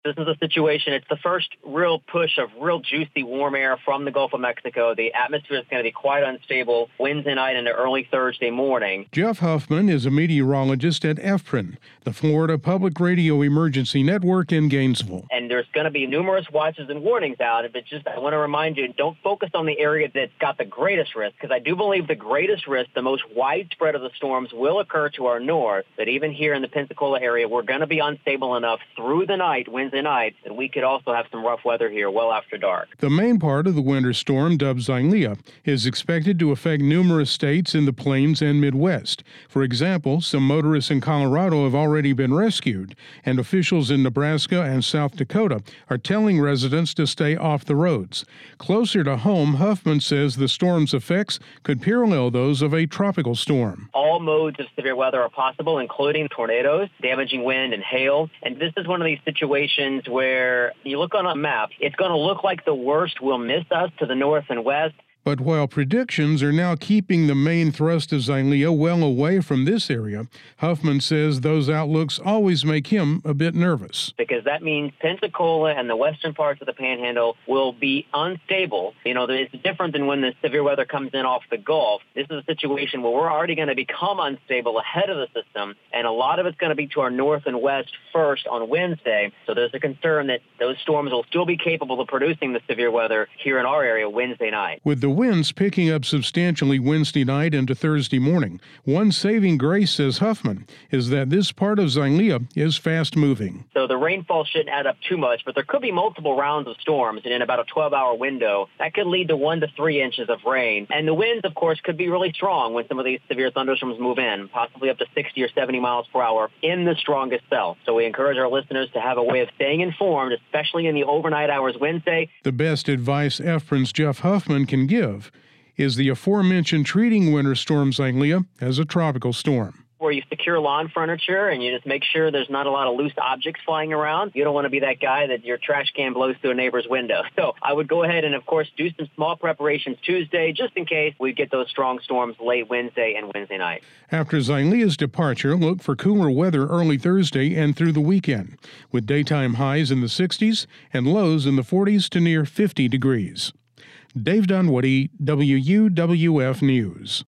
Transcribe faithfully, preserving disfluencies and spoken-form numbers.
This is a situation, it's the first real push of real juicy warm air from the Gulf of Mexico. The atmosphere is going to be quite unstable Wednesday night into early Thursday morning. Jeff Huffman is a meteorologist at F P R N, the Florida Public Radio Emergency Network in Gainesville. And there's going to be numerous watches and warnings out. But just I want to remind you, don't focus on the area that's got the greatest risk, because I do believe the greatest risk, the most widespread of the storms, will occur to our north. But even here in the Pensacola area, we're going to be unstable enough through the night, Wednesday night, that we could also have some rough weather here well after dark. The main part of the winter storm, dubbed Xylea, is expected to affect numerous states in the plains and Midwest. For example, some motorists in Colorado have already been rescued, and officials in Nebraska and South Dakota are telling residents to stay off the roads. Closer to home, Huffman says the storm's effects could parallel those of a tropical storm. All modes of severe weather are possible, including tornadoes, damaging wind, and hail. And this is one of these situations where you look on a map, it's going to look like the worst will miss us to the north and west. But while predictions are now keeping the main thrust of Xylea well away from this area, Huffman says those outlooks always make him a bit nervous. Because that means Pensacola and the western parts of the Panhandle will be unstable. You know, it's different than when the severe weather comes in off the Gulf. This is a situation where we're already going to become unstable ahead of the system, and a lot of it's going to be to our north and west first on Wednesday. So there's a concern that those storms will still be capable of producing the severe weather here in our area Wednesday night. With the winds picking up substantially Wednesday night into Thursday morning, one saving grace, says Huffman, is that this part of Xylea is fast-moving. So the rainfall shouldn't add up too much, but there could be multiple rounds of storms, and in about a twelve-hour window, that could lead to one to three inches of rain. And the winds, of course, could be really strong when some of these severe thunderstorms move in, possibly up to sixty or seventy miles per hour in the strongest cell. So we encourage our listeners to have a way of staying informed, especially in the overnight hours Wednesday. The best advice F P R N's Jeff Huffman can give is the aforementioned treating winter storm Xylea as a tropical storm. Where you secure lawn furniture and you just make sure there's not a lot of loose objects flying around. You don't want to be that guy that your trash can blows through a neighbor's window. So I would go ahead and, of course, do some small preparations Tuesday just in case we get those strong storms late Wednesday and Wednesday night. After Xylea's departure, look for cooler weather early Thursday and through the weekend, with daytime highs in the sixties and lows in the forties to near fifty degrees. Dave Dunwoody, W U W F News.